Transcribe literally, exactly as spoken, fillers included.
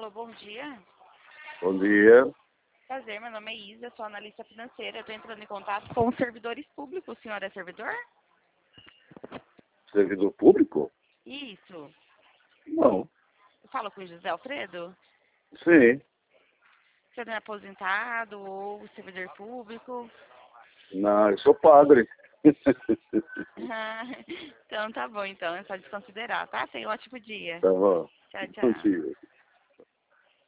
Alô, bom dia. Bom dia. Prazer, meu nome é Isa, sou analista financeira. Eu estou entrando em contato com os servidores públicos. O senhor é servidor? Servidor público? Isso. Não. Eu falo com o José Alfredo? Sim. Você não é aposentado ou servidor público? Não, eu sou padre. Ah, então tá bom, então. É só desconsiderar, tá? Tenha um ótimo dia. Tá bom. Tchau, Bom tchau. dia.